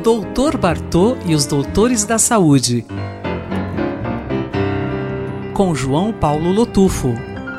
Doutor Bartô e os Doutores da Saúde, com João Paulo Lotufo.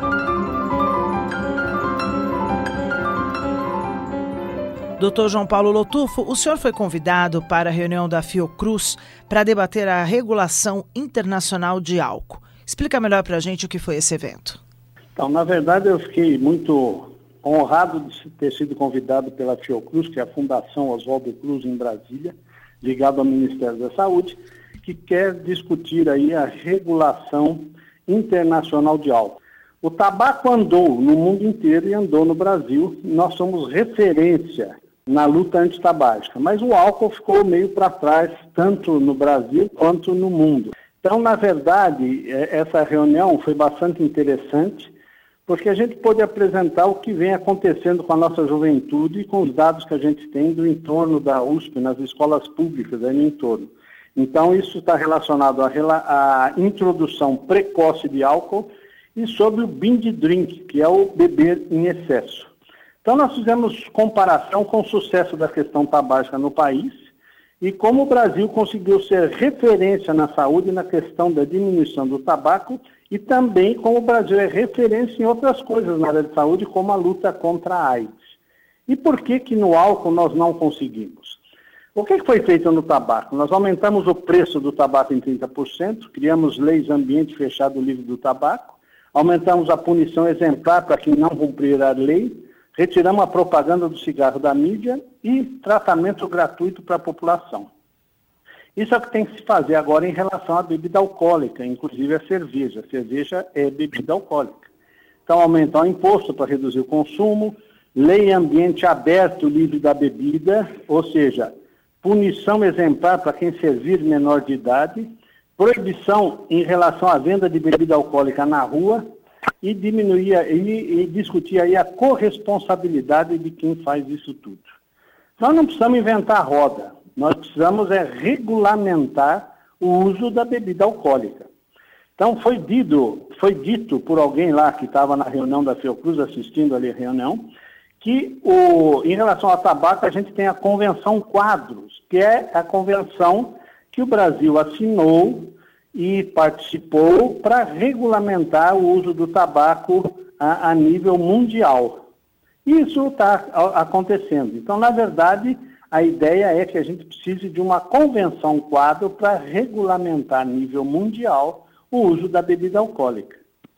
Dr. João Paulo Lotufo, o senhor foi convidado para a reunião da Fiocruz para debater a regulação internacional de álcool. Explica melhor para a gente o que foi esse evento. Então, na verdade, eu fiquei muito honrado de ter sido convidado pela Fiocruz, que é a Fundação Oswaldo Cruz em Brasília, ligado ao Ministério da Saúde, que quer discutir aí a regulação internacional de álcool. O tabaco andou no mundo inteiro e andou no Brasil. Nós somos referência na luta antitabágica, mas o álcool ficou meio para trás, tanto no Brasil quanto no mundo. Então, na verdade, essa reunião foi bastante interessante, porque a gente pôde apresentar o que vem acontecendo com a nossa juventude e com os dados que a gente tem do entorno da USP, nas escolas públicas aí no entorno. Então, isso está relacionado à introdução precoce de álcool e sobre o binge drink, que é o beber em excesso. Então, nós fizemos comparação com o sucesso da questão tabágica no país e como o Brasil conseguiu ser referência na saúde na questão da diminuição do tabaco e também como o Brasil é referência em outras coisas na área de saúde, como a luta contra a AIDS. E por que no álcool nós não conseguimos? O que foi feito no tabaco? Nós aumentamos o preço do tabaco em 30%, criamos leis ambiente fechado livre do tabaco, aumentamos a punição exemplar para quem não cumprir a lei, retiramos a propaganda do cigarro da mídia e tratamento gratuito para a população. Isso é o que tem que se fazer agora em relação à bebida alcoólica, inclusive a cerveja. A cerveja é bebida alcoólica. Então, aumentar o imposto para reduzir o consumo, lei ambiente aberto livre da bebida, ou seja, punição exemplar para quem servir menor de idade, proibição em relação à venda de bebida alcoólica na rua e diminuir e discutir aí a corresponsabilidade de quem faz isso tudo. Nós não precisamos inventar a roda, nós precisamos regulamentar o uso da bebida alcoólica. Então foi dito por alguém lá que estava na reunião da Fiocruz, assistindo ali a reunião, que em relação ao tabaco a gente tem a Convenção Quadros, que é a convenção que o Brasil assinou e participou para regulamentar o uso do tabaco a nível mundial. Isso está acontecendo. Então, na verdade, a ideia é que a gente precise de uma convenção quadro para regulamentar a nível mundial o uso da bebida alcoólica.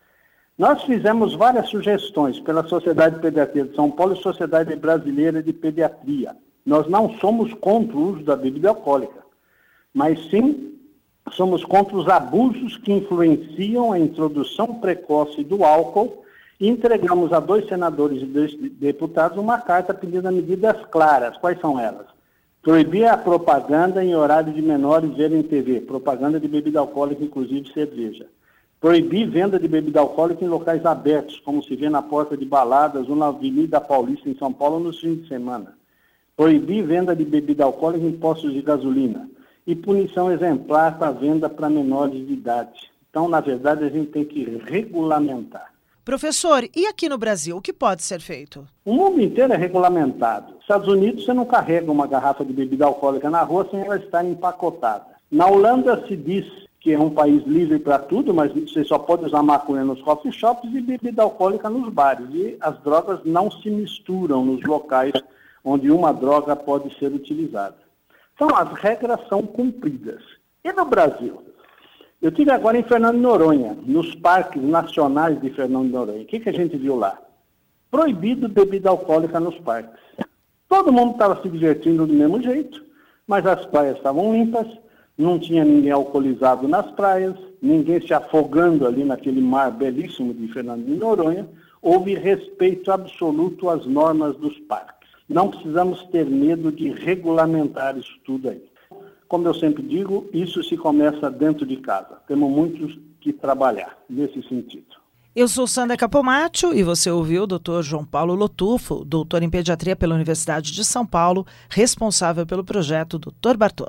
Nós fizemos várias sugestões pela Sociedade de Pediatria de São Paulo e Sociedade Brasileira de Pediatria. Nós não somos contra o uso da bebida alcoólica, mas sim somos contra os abusos que influenciam a introdução precoce do álcool e entregamos a 2 senadores e 2 deputados uma carta pedindo medidas claras. Quais são elas? Proibir a propaganda em horário de menores verem TV, propaganda de bebida alcoólica, inclusive cerveja. Proibir venda de bebida alcoólica em locais abertos, como se vê na porta de baladas ou na Avenida Paulista em São Paulo nos fins de semana. Proibir venda de bebida alcoólica em postos de gasolina. E punição exemplar para venda para menores de idade. Então, na verdade, a gente tem que regulamentar. Professor, e aqui no Brasil, o que pode ser feito? O mundo inteiro é regulamentado. Nos Estados Unidos, você não carrega uma garrafa de bebida alcoólica na rua sem ela estar empacotada. Na Holanda se diz que é um país livre para tudo, mas você só pode usar maconha nos coffee shops e bebida alcoólica nos bares. E as drogas não se misturam nos locais onde uma droga pode ser utilizada. Então, as regras são cumpridas. E no Brasil? Eu estive agora em Fernando de Noronha, nos parques nacionais de Fernando de Noronha. O que a gente viu lá? Proibido bebida alcoólica nos parques. Todo mundo estava se divertindo do mesmo jeito, mas as praias estavam limpas, não tinha ninguém alcoolizado nas praias, ninguém se afogando ali naquele mar belíssimo de Fernando de Noronha. Houve respeito absoluto às normas dos parques. Não precisamos ter medo de regulamentar isso tudo aí. Como eu sempre digo, isso se começa dentro de casa. Temos muitos que trabalhar nesse sentido. Eu sou Sandra Capomatto e você ouviu o Dr. João Paulo Lotufo, doutor em pediatria pela Universidade de São Paulo, responsável pelo projeto Dr. Bartô.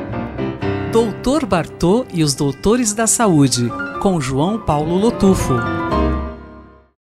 Doutor Bartô e os Doutores da Saúde, com João Paulo Lotufo.